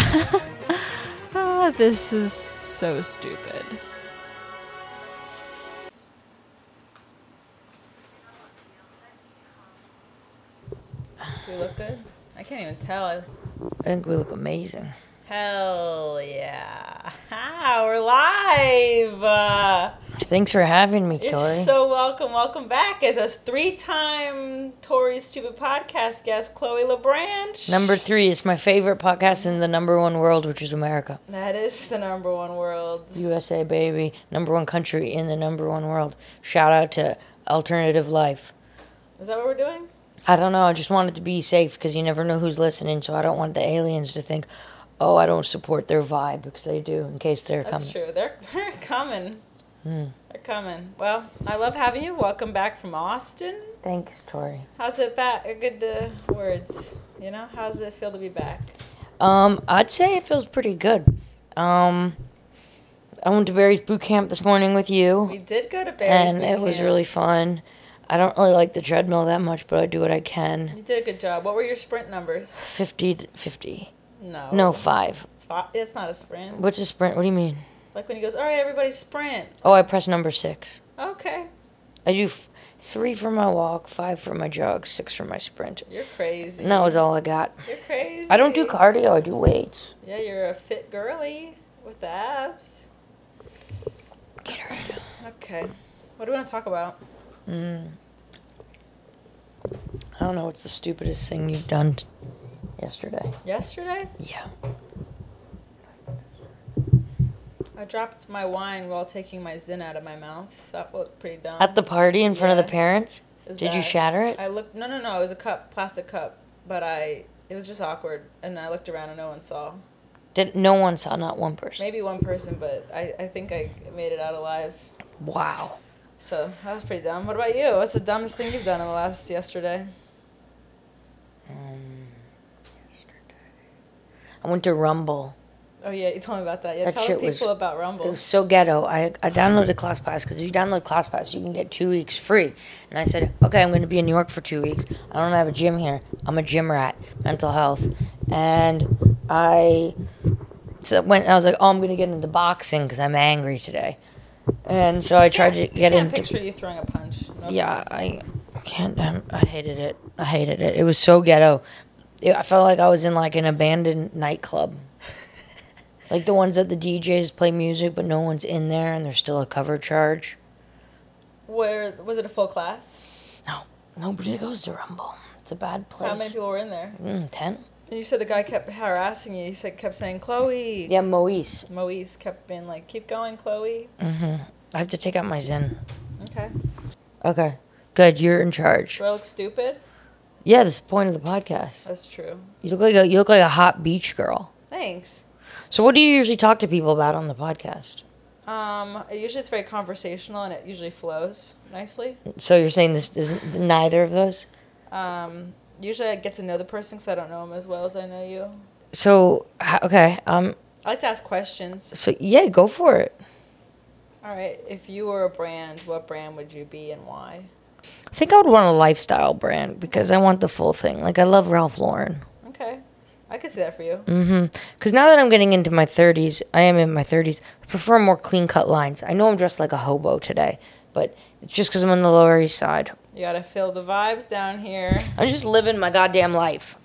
This is so stupid. Do we look good? I can't even tell. I think we look amazing. Hell yeah. We're live. Thanks for having me, You're Tori. so welcome. Welcome back. It's a 3-time Tori's Stupid Podcast guest, Chloe LeBranch. Number 3 is my favorite podcast in the number 1 world, which is America. That is the number 1 world. USA, baby. Number 1 country in the number 1 world. Shout out to Alternative Life. Is that what we're doing? I don't know. I just want it to be safe because you never know who's listening, so I don't want the aliens to think, oh, I don't support their vibe, because they do, in case they're coming. That's true. They're coming. They're coming. Well, I love having you. Welcome back from Austin. Thanks, Tori. How's it back? Good words. You know, how does it feel to be back? I'd say it feels pretty good. I went to Barry's boot camp this morning with you. We did go to Barry's and boot it was camp. really fun. I don't really like the treadmill that much, but I do what I can. You did a good job. What were your sprint numbers? 50 to 50. No. No, 5. It's not a sprint. What's a sprint? What do you mean? Like when he goes, all right, everybody sprint. Oh, I press number 6. Okay. I do 3 for my walk, 5 for my jog, 6 for my sprint. You're crazy. And that was all I got. You're crazy. I don't do cardio, I do weights. Yeah, you're a fit girly with the abs. Get her. Okay. What do we want to talk about? I don't know what's the stupidest thing you've done yesterday. Yesterday? Yeah. I dropped my wine while taking my Zyn out of my mouth. That looked pretty dumb. At the party in front of Yeah. the parents? It was Did you bad. shatter it? I looked. No. It was a cup, plastic cup. But it was just awkward. And I looked around and no one saw. No one saw, not one person. Maybe one person, but I think I made it out alive. Wow. So that was pretty dumb. What about you? What's the dumbest thing you've done in the last yesterday? I went to Rumble. Oh yeah, you told me about that. Yeah, That tell shit the people was- about It Rumble. was so ghetto. I downloaded ClassPass because if you download ClassPass, you can get 2 weeks free. And I said, okay, I'm going to be in New York for 2 weeks. I don't have a gym here. I'm a gym rat, mental health. And I was like, oh, I'm going to get into boxing because I'm angry today. And so I tried to get I can't into... picture you throwing a punch. No Yeah, offense. I can't. I hated it. It was so ghetto. I felt like I was in like an abandoned nightclub. Like the ones that the DJs play music, but no one's in there, and there's still a cover charge. Where was it? A full class? No, nobody goes to Rumble. It's a bad place. How many people were in there? 10? And you said the guy kept harassing you. He kept saying, Chloe. Yeah, Moise. Moise kept being like, keep going, Chloe. I have to take out my Zen. Okay. Okay, good. You're in charge. Do I look stupid? Yeah, that's the point of the podcast. That's true. You look like a hot beach girl. Thanks. So, what do you usually talk to people about on the podcast? Usually it's very conversational and it usually flows nicely. So you're saying this isn't neither of those? Usually I get to know the person because I don't know them as well as I know you. So okay, I like to ask questions. so yeah, go for it. All right, if you were a brand, what brand would you be and why? I think I would want a lifestyle brand because I want the full thing. Like I love Ralph Lauren. Okay, I could see that for you. Because now that I'm getting into my 30s, I am in my 30s. I prefer more clean cut lines. I know I'm dressed like a hobo today, but it's just because I'm on the Lower East Side. You gotta feel the vibes down here. I'm just living my goddamn life.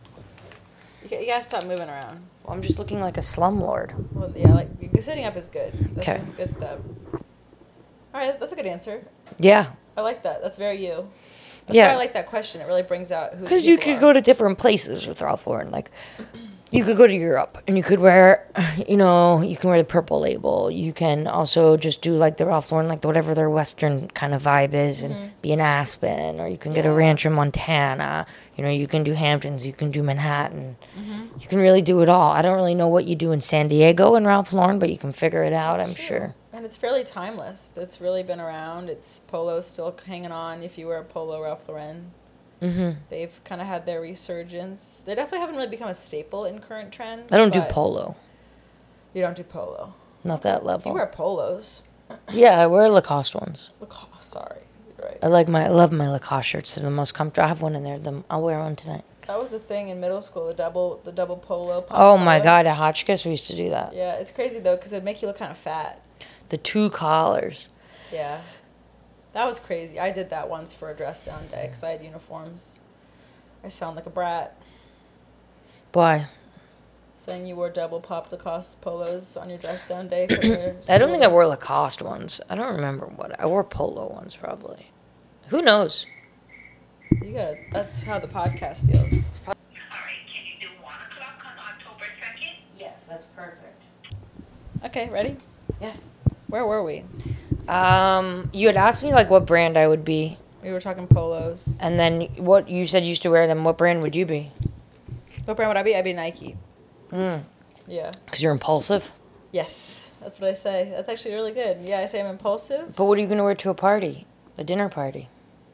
You gotta stop moving around. I'm just looking like a slumlord. Well, yeah, like sitting up is good. That's Okay. a good step. All right, that's a good answer. Yeah. I like that. That's very you. That's Yeah. why I like that question. It really brings out who. Because you could go to different places with Ralph Lauren. Like, you could go to Europe and you could wear, you can wear the purple label. You can also just do like the Ralph Lauren, like whatever their Western kind of vibe is, and be in Aspen, or you can get a ranch in Montana. You can do Hamptons, you can do Manhattan. You can really do it all. I don't really know what you do in San Diego in Ralph Lauren, but you can figure it out, I'm sure. And it's fairly timeless. It's really been around. Polo's still hanging on if you wear a polo Ralph Lauren. They've kind of had their resurgence. They definitely haven't really become a staple in current trends. I don't do but polo. You don't do polo. Not that You level. wear polos. Yeah, I wear Lacoste ones. Sorry. You're right. I love my Lacoste shirts. They're the most comfortable. I have one in there. I'll wear one tonight. That was the thing in middle school, the double polo pop Oh my collar. God, at Hotchkiss we used to do that. Yeah, it's crazy though because it'd make you look kind of fat. The 2 collars. Yeah. That was crazy. I did that once for a dress down day because I had uniforms. I sound like a brat. Why? Saying you wore double pop Lacoste polos on your dress down day for your I don't think I school. wore Lacoste ones. I don't remember what. I wore polo ones probably. Who knows? You got. That's how the podcast feels. All right, can you do 1 o'clock on October 2nd? Yes, that's perfect. Okay, ready? Yeah. Where were we? You had asked me like what brand I would be, We were talking polos. and then what you said you used to wear them. What brand would you be? What brand would I be? I'd be Nike. Mm. Yeah. Because you're impulsive. Yes, that's what I say. That's actually really good. Yeah, I say I'm impulsive. But what are you gonna wear to a party? A dinner party?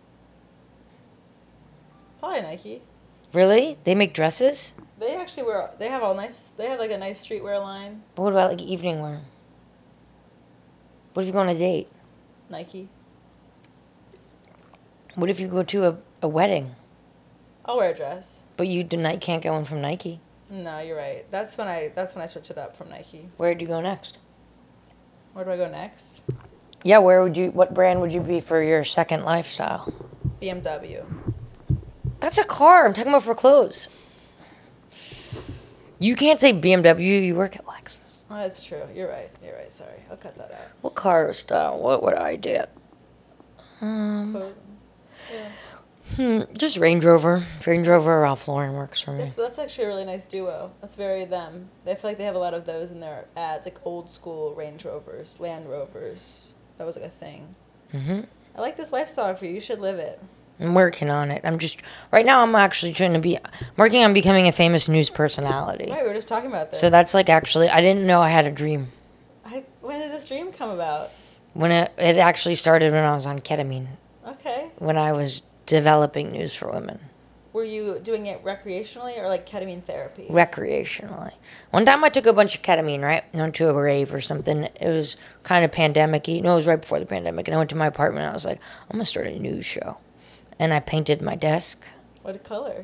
Probably Nike. Really? They make dresses? They actually wear. They have all nice. They have like a nice streetwear line. But what about like evening wear? What if you go on a date? Nike. What if you go to a wedding, I'll wear a dress. but you can't get one from Nike? No, you're right. That's when I switch it up from Nike. Where'd you go next? Where do I go next? Yeah, what brand would you be for your second lifestyle? BMW. That's a car. I'm talking about for clothes. You can't say BMW. You work at Lexus. Oh, that's true. You're right. You're right. Sorry. I'll cut that out. What car style? What would I do? But, yeah. Just Range Rover. Range Rover or Ralph Lauren works for me. That's actually a really nice duo. That's very them. I feel like they have a lot of those in their ads, like old school Range Rovers, Land Rovers. That was like a thing. hmm I like this lifestyle for you. You should live it. I'm working on it. Right now I'm actually I'm working on becoming a famous news personality. Right, we were just talking about this. So that's like actually, I didn't know I had a dream. When did this dream come about? When it actually started when I was on ketamine, Okay. when I was developing News for Women. Were you doing it recreationally or like ketamine therapy? Recreationally. One time I took a bunch of ketamine, right? I went to a rave or something. It was kind of pandemic-y. No, it was right before the pandemic. And I went to my apartment and I was like, I'm going to start a news show. And I painted my desk. What color?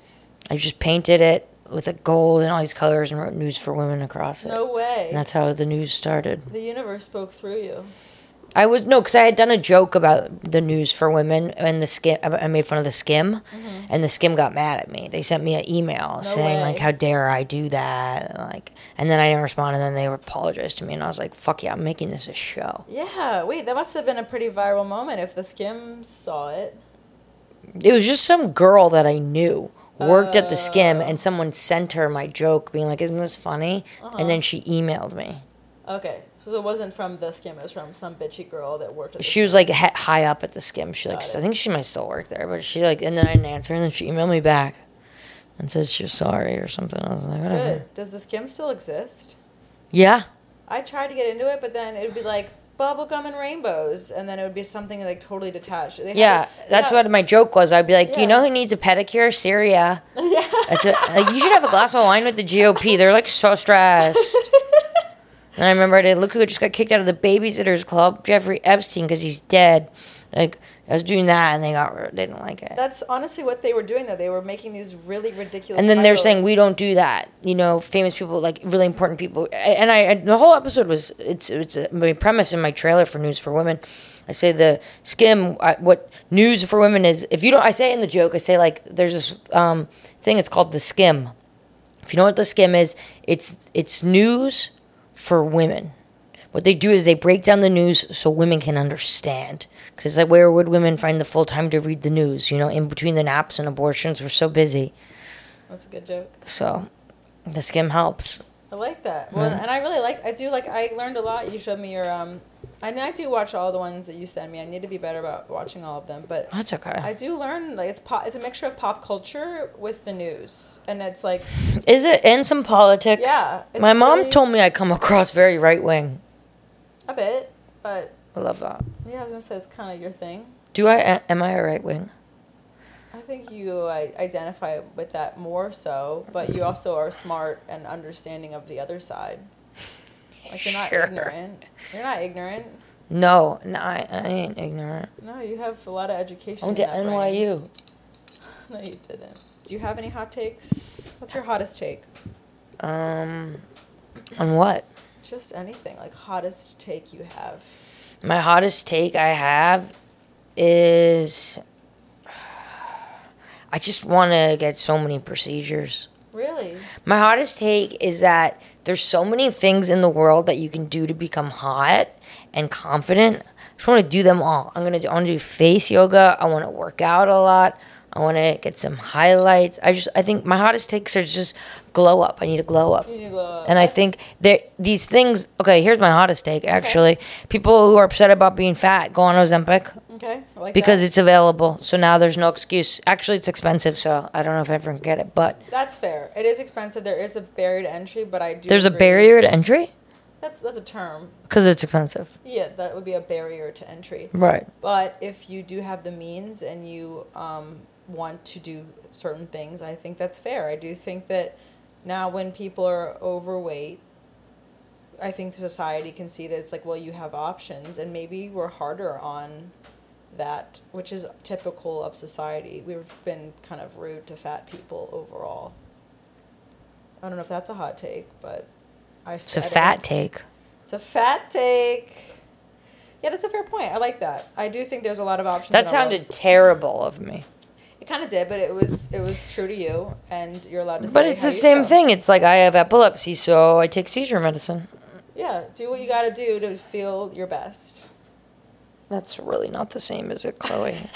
I just painted it with a gold and all these colors and wrote News for Women across it. No way. And that's how the news started. The universe spoke through you. Because I had done a joke about the News for Women and the Skim. I made fun of the Skim, and the Skim got mad at me. They sent me an email saying way. like, "How dare I do that?" And then I didn't respond, and then they apologized to me, and I was like, "Fuck yeah, I'm making this a show." Yeah. Wait, that must have been a pretty viral moment if the Skims saw it. It was just some girl that I knew worked at the Skim, and someone sent her my joke, being like, "Isn't this funny?" And then she emailed me. Okay. So it wasn't from the Skim. It was from some bitchy girl that worked at the She was like high up at the Skim. She like, Got it. I think she might still work there, but she like, and then I didn't answer, and then she emailed me back and said she was sorry or something. I was like, whatever. Good. Does the Skim still exist? Yeah. I tried to get into it, but then it would be like bubblegum and rainbows, and then it would be something like totally detached. They Yeah, that's what my joke was. I'd be like, Yeah. you know who needs a pedicure? Syria. Yeah. You should have a glass of wine with the GOP. They're like so stressed. And I remember look who just got kicked out of the Babysitters Club, Jeffrey Epstein, because he's dead. Like, I was doing that, and they didn't like it. That's honestly what they were doing, though. They were making these really ridiculous. And then they're titles. saying we don't do that. You know, famous people, like really important people. And the whole episode was my premise in my trailer for News for Women. I say the Skim. What News for Women is, if you don't, I say in the joke, I say like there's this thing. It's called the Skim. If you know what the Skim is, it's news for women. What they do is they break down the news so women can understand. Because it's like, where would women find the full time to read the news? You know, in between the naps and abortions, we're so busy. That's a good joke. So, the Skim helps. I like that. Well, and I really I learned a lot. You showed me your I do watch all the ones that you send me. I need to be better about watching all of them, but That's okay. I do learn like it's a mixture of pop culture with the news, and it's like Is it? And some politics. Yeah, it's My mom really- told me I come across very right wing. a bit, but I love that. yeah, I was gonna say it's kind of your thing. Am I a right wing? I think you identify with that more so, but you also are smart and understanding of the other side. Like you're not Sure. ignorant. You're not ignorant. No, I ain't ignorant. No, you have a lot of education. I went in to that brain. NYU. No, you didn't. Do you have any hot takes? What's your hottest take? On what? Just anything, like hottest take you have. My hottest take I have is I just want to get so many procedures. Really? My hottest take is that there's so many things in the world that you can do to become hot and confident. I just want to do them all. I want to do face yoga. I want to work out a lot. I want to get some highlights. I think my hottest takes are just glow up. I need to glow up. You need to glow up. And I think that these things, okay, here's my hottest take, actually. People who are upset about being fat, go on Ozempic. Okay, I like Because that. it's available. So now there's no excuse. Actually, it's expensive, so I don't know if everyone can get it. But That's fair. It is expensive. There is a barrier to entry, but I do there's a agree. barrier to entry? That's a term. Because it's expensive. Yeah, that would be a barrier to entry. Right. But if you do have the means and you want to do certain things, I think that's fair. I do think that now when people are overweight, I think society can see that it's like, well, you have options, and maybe we're harder on that, which is typical of society. We've been kind of rude to fat people overall. I don't know if that's a hot take, but It's a fat take. It's a fat take. Yeah, that's a fair point. I like that. I do think there's a lot of options. That in our world. sounded terrible of me. It kind of did, but it was true to you, and you're allowed to say. But it's how the you same feel. thing. It's like I have epilepsy, so I take seizure medicine. Yeah, do what you got to do to feel your best. That's really not the same, is it, Chloe?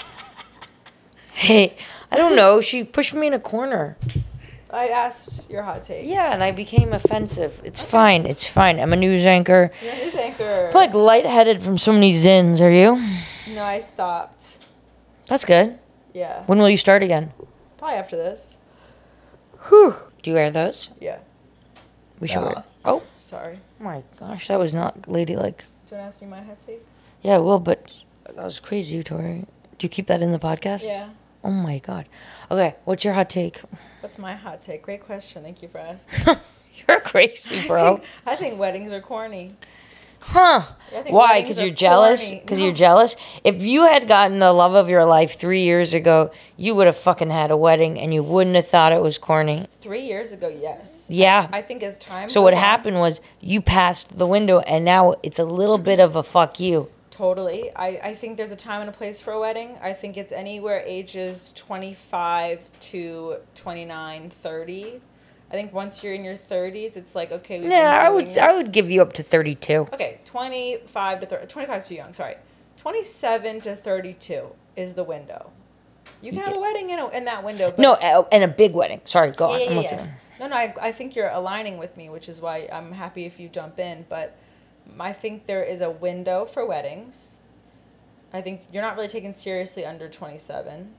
Hey, I don't know. She pushed me in a corner. I asked your hot take. Yeah, and I became offensive. It's fine. It's fine. I'm a news anchor. You're a news anchor. I'm like lightheaded from so many zins. Are you? No, I stopped. That's good. Yeah, When will you start again? probably after this. Whew. Do you wear those? Yeah, We should wear. Oh sorry. my gosh, that was not ladylike. Do you want to ask me my hot take? Yeah, I will, but that was crazy, Tori. Do you keep that in the podcast? Yeah. Oh my god. Okay, what's your hot take? What's my hot take? Great question. Thank you for asking. You're crazy, bro. I think weddings are corny. Huh? Yeah, I think Why? weddings Because are you're jealous? corny. Because No. you're jealous? If you had gotten the love of your life 3 years ago, you would have fucking had a wedding and you wouldn't have thought it was corny. 3 years ago, yes. Yeah. I think as time So what goes on- happened was you passed the window and now it's a little bit of a fuck you. Totally. I think there's a time and a place for a wedding. I think it's anywhere ages 25 to 29, 30. I think once you're in your 30s, it's like, okay, we've Yeah, been I doing would I this. would give you up to 32. Okay, 25 to 30. 25 is too young, sorry. 27 to 32 is the window. You can have a wedding in that window. But No, and a big wedding. Sorry, go on. I'm listening. No, I think you're aligning with me, which is why I'm happy if you jump in. But I think there is a window for weddings. I think you're not really taken seriously under 27.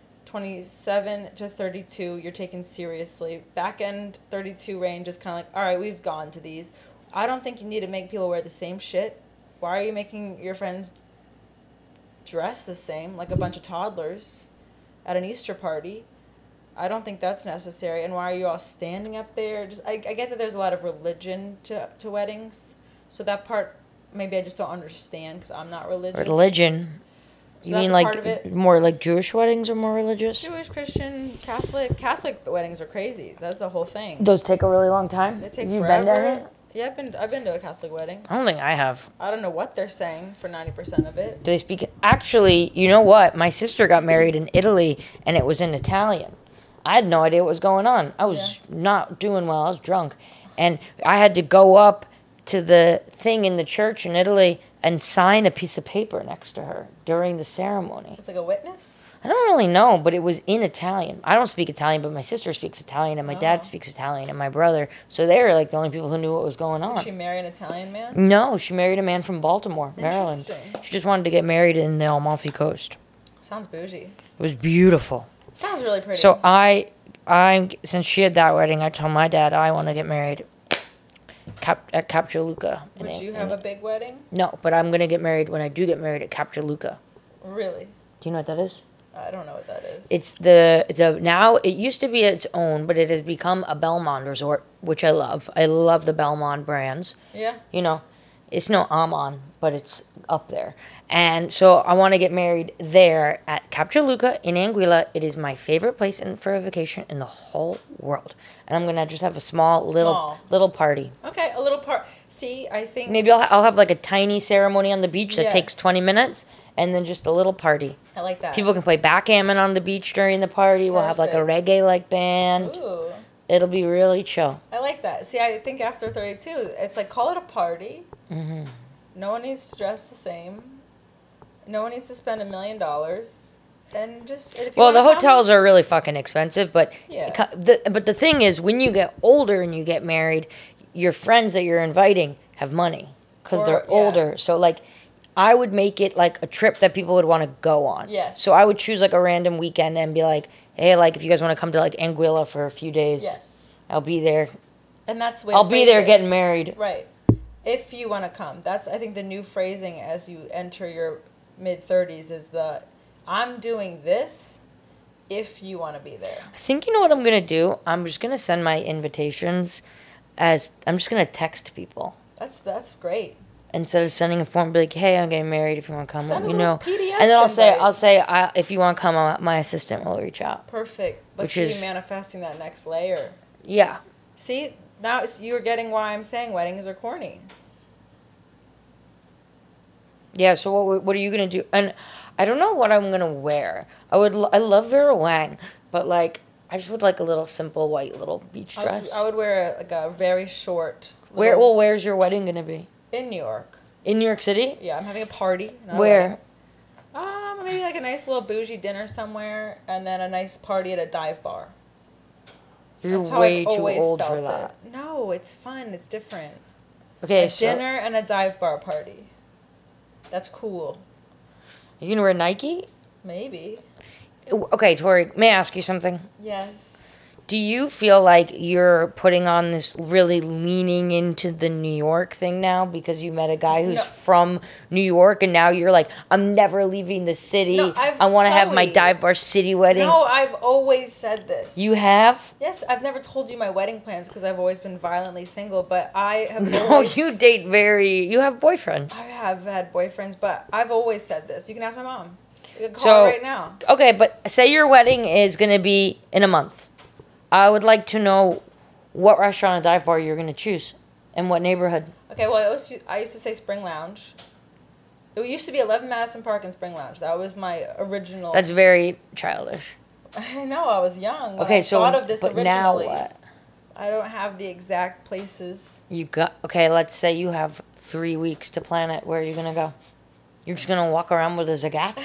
27 to 32, you're taken seriously. Back end 32 range is kind of like, all right, we've gone to these. I don't think you need to make people wear the same shit. Why are you making your friends dress the same like a bunch of toddlers at an Easter party? I don't think that's necessary. And why are you all standing up there? Just I get that there's a lot of religion to weddings. So that part, maybe I just don't understand because I'm not religious. Religion. So You that's mean a part of like it. more like Jewish weddings are more religious? Jewish, Christian, Catholic. Catholic weddings are crazy. That's the whole thing. Those take a really long time. They take Have you been to forever. any? Yeah, I've been to a Catholic wedding. I don't think I have. I don't know what they're saying for 90% of it. Do they speak? Actually, you know what? My sister got married in Italy, and it was in Italian. I had no idea what was going on. I was not doing well. I was drunk, and I had to go up to the thing in the church in Italy and sign a piece of paper next to her during the ceremony. It's like a witness. I don't really know, but it was in Italian. I don't speak Italian, but my sister speaks Italian, and my Oh. dad speaks Italian, and my brother. So they were like the only people who knew what was going on. Did she marry an Italian man? No, she married a man from Baltimore, Maryland. Interesting. She just wanted to get married in the Amalfi Coast. Sounds bougie. It was beautiful. Sounds really pretty. So I since she had that wedding, I told my dad I want to get married at Capjaluca. Would you have a big wedding? No, but I'm gonna get married when I do get married at Capjaluca. Really? Do you know what that is? I don't know what that is. Now it used to be its own, but it has become a Belmond resort, which I love. I love the Belmond brands. Yeah. You know, It's no Amman, but it's up there. And so I want to get married there at Cap Juluca in Anguilla. It is my favorite place for a vacation in the whole world. And I'm gonna just have a small little party. Okay, a little part. See, I think Maybe I'll have like a tiny ceremony on the beach that takes Yes. 20 minutes, and then just a little party. I like that. People can play backgammon on the beach during the party. We'll have like a Perfect. reggae like band. Ooh, It'll be really chill. I like that. See, I think after 32, it's like call it a party. Mm-hmm. No one needs to dress the same. No one needs to spend $1 million. And just if you Well, the wanna come- hotels are really fucking expensive, but Yeah. but the thing is, when you get older and you get married, your friends that you're inviting have money because Or- they're yeah. older. So like, I would make it like a trip that people would want to go on. Yes. So I would choose like a random weekend and be like, hey, like if you guys want to come to like Anguilla for a few days, Yes. I'll be there. And that's the way I'll to be phrase there it. getting married. Right. If you want to come. That's, I think, the new phrasing as you enter your mid-30s is I'm doing this if you want to be there. I think you know what I'm gonna do. I'm just gonna send my invitations as I'm just gonna text people. That's great. Instead of sending a form, be like, "Hey, I'm getting married. If you want to come, Send let a me know." little PDF And then invite. I'll say, if you want to come, my assistant will reach out. Perfect. Look Which at is- you manifesting that next layer. Yeah, See, now you're getting why I'm saying weddings are corny. yeah. So what are you gonna do? And I don't know what I'm gonna wear. I love Vera Wang, but like I just would like a little simple white little beach dress. I would wear like a very short. Where's your wedding gonna be? In New York. In New York City? Yeah, I'm having a party. not a Where? wedding. Maybe like a nice little bougie dinner somewhere, and then a nice party at a dive bar. You're That's how way I've too always old for felt that. it. No, it's fun. It's different. Okay, A so dinner and a dive bar party. That's cool. you gonna wear Nike? Maybe. Okay, Tori, may I ask you something? Yes. Do you feel like you're putting on this really leaning into the New York thing now because you met a guy who's No. from New York and now you're like, I'm never leaving the city. No, I want to have my Chloe. dive bar city wedding. No, I've always said this. You have? Yes, I've never told you my wedding plans because I've always been violently single, but I have No, always, you date you have boyfriends. I have had boyfriends, but I've always said this. You can ask my mom. You can call So- her right now. Okay, but say your wedding is going to be in a month. I would like to know what restaurant and dive bar you're going to choose and what neighborhood. Okay, well, I used to say Spring Lounge. It used to be 11 Madison Park and Spring Lounge. That was my original. That's very childish. I know, I was young. When Okay, I so thought of this but originally. now what? I don't have the exact places. Okay, let's say you have 3 weeks to plan it. Where are you gonna go? You're just gonna walk around with a zagat?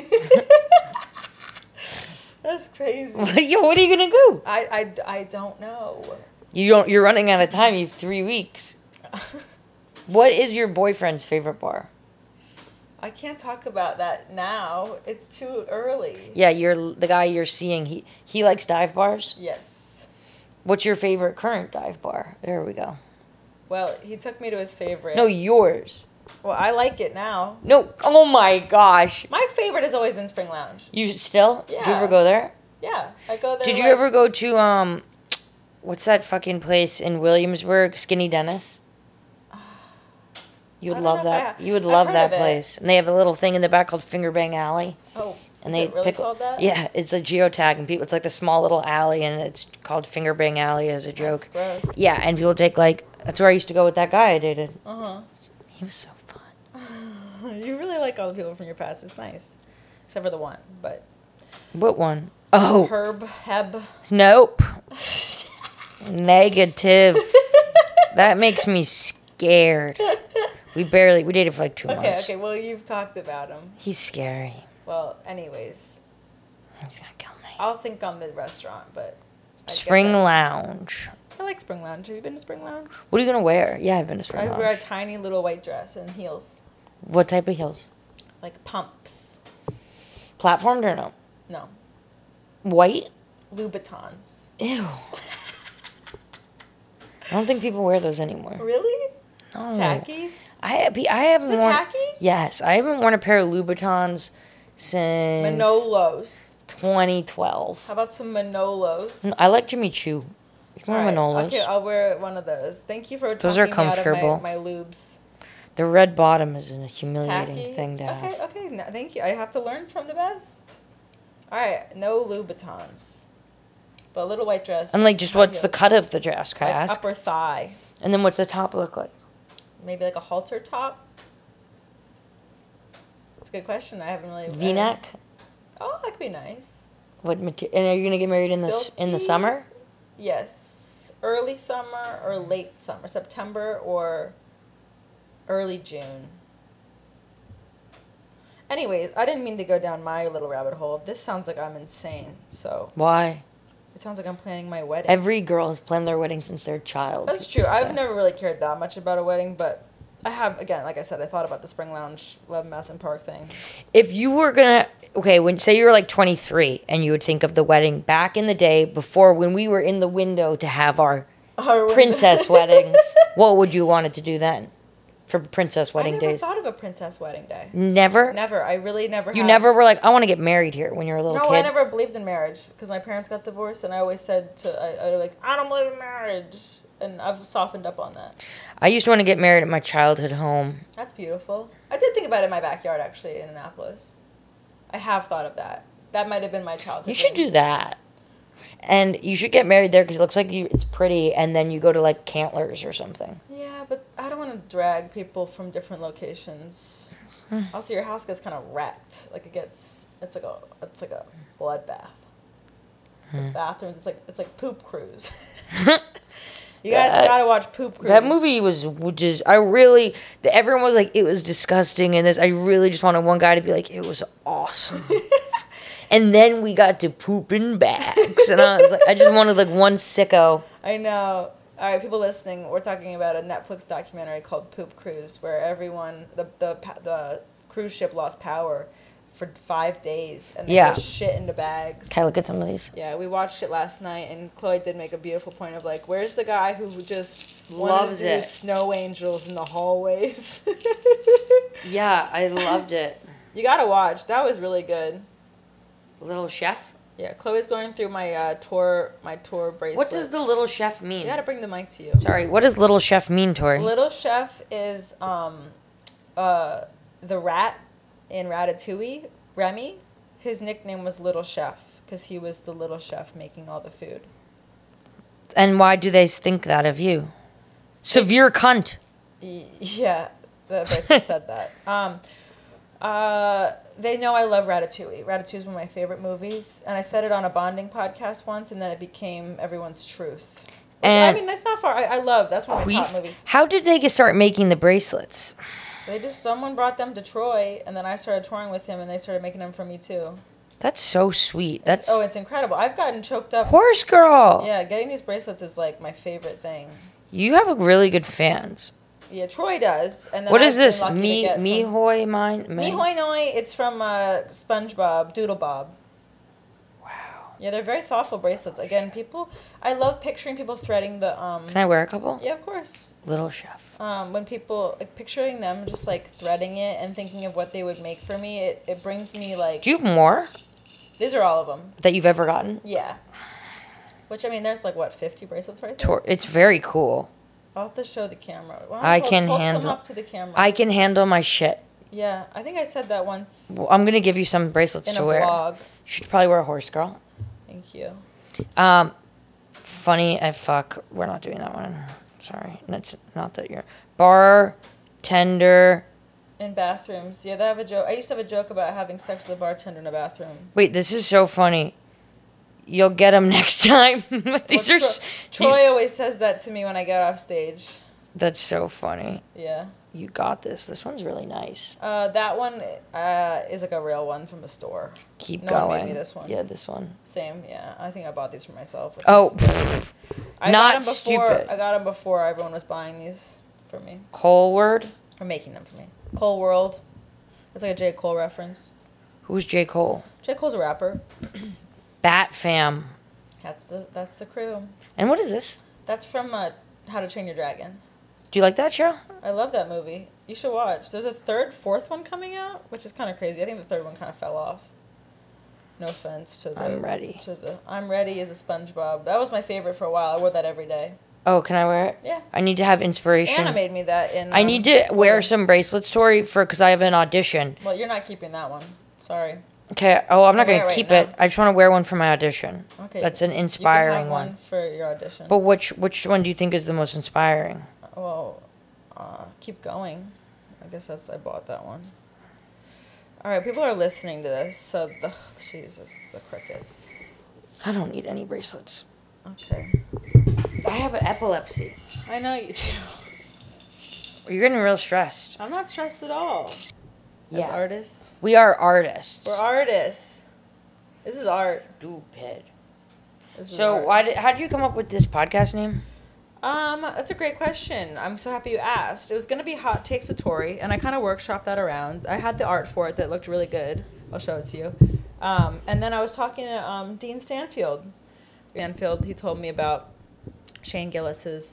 That's crazy. What are you gonna do? I don't know. You're running out of time. You have 3 weeks. What is your boyfriend's favorite bar? I can't talk about that now. It's too early. Yeah, the guy you're seeing. He likes dive bars. Yes. What's your favorite current dive bar? There we go. Well, he took me to his favorite. No, yours. Well, I like it now. No. Oh my gosh. My favorite has always been Spring Lounge. You still? Did you Yeah. ever go there? Yeah, I go there. Did you like- ever go to what's that fucking place in Williamsburg? Skinny Dennis. You would I don't love know if that. I- You would I've love heard that of it. place. And they have a little thing in the back called Finger Bang Alley. Oh, And is they it really pick called that? Yeah, it's a geotag and people it's like the small little alley and it's called Finger Bang Alley as a joke. That's gross. Yeah, and people take that's where I used to go with that guy I dated. Uh He was so fun. huh. You really like all the people from your past. It's nice, except for the one. But What one? Oh, Herb Heb. nope. Negative. That makes me scared. We dated for like 2 Okay, months. okay. Well, you've talked about him. He's scary. Well, anyways, He's gonna kill me. I'll think on the restaurant, but I get Spring that. Lounge. I like Spring Lounge. Have you been to Spring Lounge? What are you gonna wear? Yeah, I've been to Spring I Lounge. wear a tiny little white dress and heels, What type of heels? like pumps. Platformed or no? No, White? Louboutins. Ew. I don't think people wear those anymore. Really? No. Tacky? I haven't Is it worn. tacky? Yes, I haven't worn a pair of Louboutins since Manolos. 2012. How about some Manolos? I like Jimmy Choo. You can wear Alright, Manolos. Okay, I'll wear one of those. Thank you for Those are talking me out of comfortable. my lubes. The red bottom is a humiliating Tacky. thing to have. Okay, okay. No, thank you. I have to learn from the best. All right, no Louboutins, but a little white dress. And like, just high what's the heels. cut of the dress? Can I Like ask? upper thigh, And then what's the top look like? maybe like a halter top. That's a good question. I haven't really. V-neck. Oh, that could be nice. What material? And are you gonna get married in the Silky? summer? Yes, early summer or late summer, September or early June. Anyways, I didn't mean to go down my little rabbit hole. This sounds like I'm insane. So Why? it sounds like I'm planning my wedding. Every girl has planned their wedding since they're a child. That's true. people I've say. never really cared that much about a wedding, but I have, again, like I said, I thought about the Spring Lounge, Love Masson Park thing. If you were gonna, okay, when say you were like 23 and you would think of the wedding back in the day before when we were in the window to have our princess weddings, what would you wanted to do then for princess wedding I never days? thought of a princess wedding day. Never. Never. I really never You have. never were like, I want to get married here when you were a little No, kid. I never believed in marriage because my parents got divorced, and I always said I was like, I don't believe in marriage. And I've softened up on that. I used to want to get married at my childhood home. That's beautiful. I did think about it in my backyard, actually, in Annapolis. I have thought of that. That might have been my childhood. You should thing. do that. And you should get married there because it looks like it's pretty, and then you go to like Cantlers or something. Yeah, but I don't want to drag people from different locations. Also, your house gets kind of wrecked. Like it's like a bloodbath. The bathrooms, it's like Poop Cruise. You guys gotta watch Poop Cruise. That movie was just, everyone was like, it was disgusting, and this, I really just wanted one guy to be like, it was awesome. And then we got to pooping bags, and I was like, I just wanted like one sicko. I know. All right, people listening, we're talking about a Netflix documentary called Poop Cruise, where everyone, the cruise ship lost power for 5 days, and they Yeah. put shit into bags. Can I look at some of these? Yeah, we watched it last night, and Chloe did make a beautiful point of like, where's the guy who just Loves wanted to do it. snow angels in the hallways? Yeah, I loved it. You gotta watch. That was really good. Little Chef? Yeah, Chloe's going through my tour bracelets. What does the Little Chef mean? You gotta bring the mic to you. Sorry, what does Little Chef mean, Tori? Little Chef is the rat in Ratatouille, Remy. His nickname was Little Chef because he was the little chef making all the food. And why do they think that of you? Severe cunt. Yeah, the bracelet said that. They know I love Ratatouille. Ratatouille is one of my favorite movies, and I said it on a bonding podcast once, and then it became everyone's truth. Which, I And mean, that's not far. I love. That's one of my top Queef. movies. How did they start making the bracelets? Someone brought them to Troy, and then I started touring with him, and they started making them for me too. That's so sweet. That's It's incredible. I've gotten choked up. Horse Girl. Yeah, getting these bracelets is like my favorite thing. You have a really good fans. Yeah, Troy does. And then What I've is been this? lucky to Me get me some- hoy mine. Me Hoi Noi. It's from SpongeBob, Doodle Bob. Wow. Yeah, they're very thoughtful bracelets. Again, I love picturing people threading the Can I wear a couple? Yeah, of course. Little Chef. When people like picturing them just like threading it and thinking of what they would make for me, it brings me like. Do you have more These are all of them. that you've ever gotten? Yeah. Which I mean, there's like what 50 bracelets right there. It's very cool. I'll have to show the camera. Why don't I you can hold some handle- up to the camera. I can handle my shit. Yeah, I think I said that once Well, I'm gonna give you some bracelets in to a wear. blog. You should probably wear a Horse Girl. Thank you. Funny as fuck. We're not doing that one. Sorry. That's not that you're bartender. In bathrooms. Yeah, they have a joke. I used to have a joke about having sex with a bartender in a bathroom. Wait, this is so funny. You'll get them next time. These are Troy always says that to me when I get off stage. That's so funny. Yeah. You got this. This one's really nice. That one is like a real one from a store. Keep No one going. made me this one. Yeah, this one. Same, yeah. I think I bought these for myself. which Oh, is- I not got 'em before, stupid. I got them before everyone was buying these for me. Coleward. Or making them for me. Cole World. It's like a J. Cole reference. Who's J. Cole? J. Cole's a rapper. Bat Fam. That's the crew. And what is this? That's from How to Train Your Dragon. Do you like that show? I love that movie. You should watch. There's a fourth one coming out, which is kind of crazy. I think the third one kind of fell off. No offense to the. I'm ready. To the I'm Ready is a SpongeBob. That was my favorite for a while. I wore that every day. Oh, can I wear it? Yeah. I need to have inspiration. Anna made me that in. I need to wear Florida. some bracelets, Tori, because I have an audition. Well, you're not keeping that one. Sorry. Okay. Oh, I'm not Wear going it to right keep now. it. I just want to wear one for my audition. Okay. That's an You can inspiring have one. for your audition. But which one do you think is the most inspiring? Well, keep going. I guess I bought that one. All right, people are listening to this, so Jesus, the crickets. I don't need any bracelets. Okay. I have epilepsy. I know you do. You're getting real stressed. I'm not stressed at all. As Yeah. artists. We are artists. We're artists. This is art. Stupid. This is So art. how did you come up with this podcast name? That's a great question. I'm so happy you asked. It was gonna be Hot Takes with Tori, and I kind of workshopped that around. I had the art for it that looked really good. I'll show it to you. And then I was talking to Dean Stanfield. Stanfield, he told me about Shane Gillis's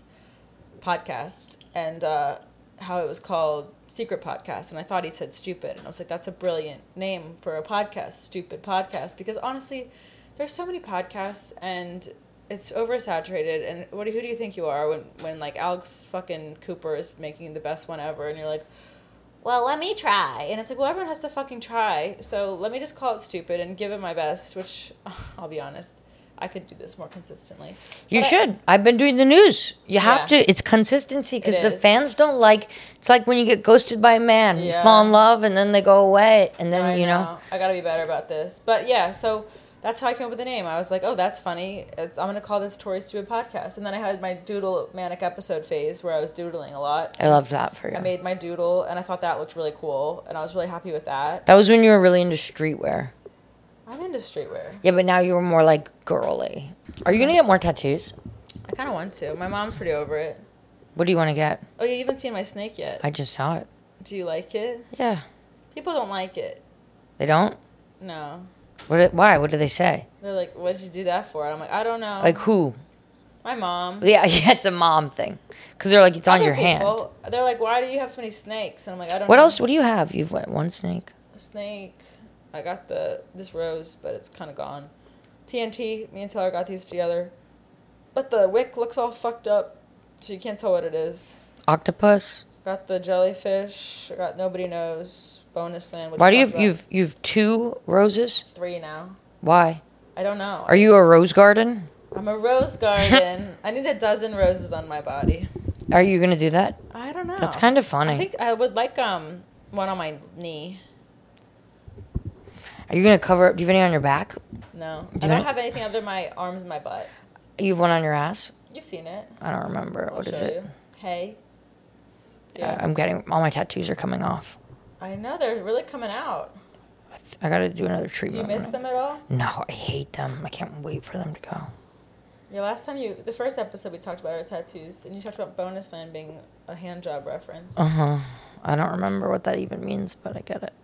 podcast and how it was called Secret Podcast, and I thought he said stupid, and I was like, that's a brilliant name for a podcast, Stupid Podcast, because honestly, there's so many podcasts and it's oversaturated. And who do you think you are when like Alex fucking Cooper is making the best one ever, and you're like, well, let me try, and it's like, well, everyone has to fucking try, so let me just call it stupid and give it my best, which I'll be honest, I could do this more consistently. You But should. I've been doing the news. You have Yeah. to. It's consistency because It the is. fans don't like. It's like when you get ghosted by a man. You Yeah. fall in love and then they go away, and then I you know. I gotta be better about this. But yeah, so that's how I came up with the name. I was like, oh, that's funny. I'm gonna call this Tori's Stupid Podcast. And then I had my doodle manic episode phase where I was doodling a lot. I love that for you. I made my doodle, and I thought that looked really cool, and I was really happy with that. That was when you were really into streetwear. I'm into streetwear. Yeah, but now you were more like girly. Are you gonna get more tattoos? I kind of want to. My mom's pretty over it. What do you want to get? Oh, you haven't seen my snake yet. I just saw it. Do you like it? Yeah. People don't like it. They don't. No. Why? What do they say? They're like, what'd you do that for? And I'm like, I don't know. Like who? My mom. Yeah, it's a mom thing. Because they're like, it's on Other your hand. people, they're like, why do you have so many snakes? And I'm like, I don't know. What else? What do you have? You've what, one snake? A snake. I got this rose, but it's kind of gone. TNT, me and Taylor got these together. But the wick looks all fucked up, so you can't tell what it is. Octopus? Got the jellyfish. I got Nobody Knows. Bonus Land. Which Why do we you talked have, about. you've 2 roses? 3 now. Why? I don't know. Are you a rose garden? I'm a rose garden. I need a dozen roses on my body. Are you gonna do that? I don't know. That's kind of funny. I think I would like one on my knee. Are you gonna cover up? Do you have any on your back? No, Do I you don't want- have anything other than my arms and my butt. You have one on your ass? You've seen it. I don't remember. I'll What is show it? you. Hey. I'm getting all my tattoos are coming off. I know they're really coming out. I gotta do another Do you treatment. miss them at all? No, I hate them. I can't wait for them to go. Yeah, the first episode we talked about our tattoos, and you talked about Bonus Land being a hand job reference. Uh huh. I don't remember what that even means, but I get it.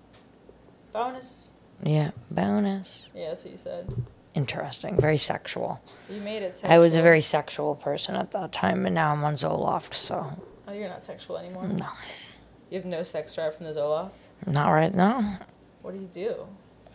Bonus. Yeah, bonus. Yeah, that's what you said. Interesting. Very sexual. You made it sexual. I was a very sexual person at that time, and now I'm on Zoloft, so Oh, you're not sexual anymore? no, You have no sex drive from the Zoloft? not right now. What do you do?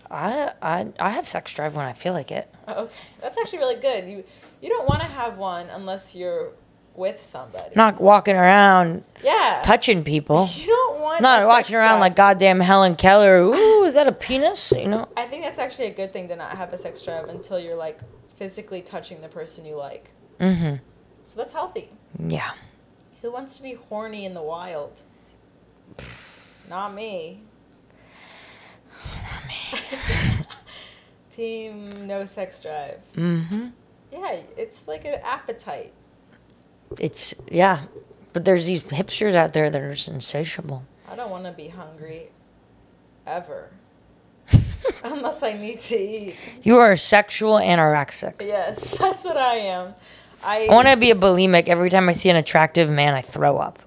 I have sex drive when I feel like it. Oh, okay. That's actually really good. You don't want to have one unless you're with somebody. Not walking around Yeah. touching people. You don't want Not a sex walking around drive. like goddamn Helen Keller. Ooh, is that a penis? You know? I think that's actually a good thing to not have a sex drive until you're like physically touching the person you like. Mm-hmm. So that's healthy. Yeah. Who wants to be horny in the wild? Not me. Not me. Team no sex drive. Mm-hmm. Yeah, it's like an appetite. It's, yeah. But there's these hipsters out there that are just insatiable. I don't want to be hungry ever. Unless I need to eat. You are a sexual anorexic. Yes, that's what I am. I want to be a bulimic. Every time I see an attractive man, I throw up.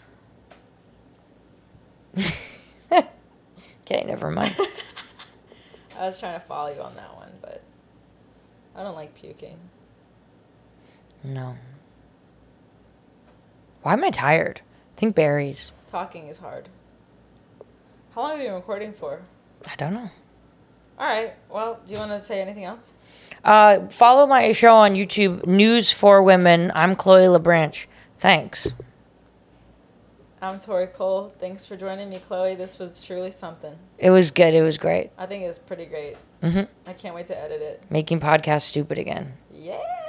Okay, never mind. I was trying to follow you on that one, but I don't like puking. No. Why am I tired? I think berries. Talking is hard. How long have you been recording for? I don't know. All right. Well, do you want to say anything else? Follow my show on YouTube, News for Women. I'm Chloe LeBranch. Thanks. I'm Tori Cole. Thanks for joining me, Chloe. This was truly something. It was good. It was great. I think it was pretty great. Mm-hmm. I can't wait to edit it. Making podcasts stupid again. Yeah.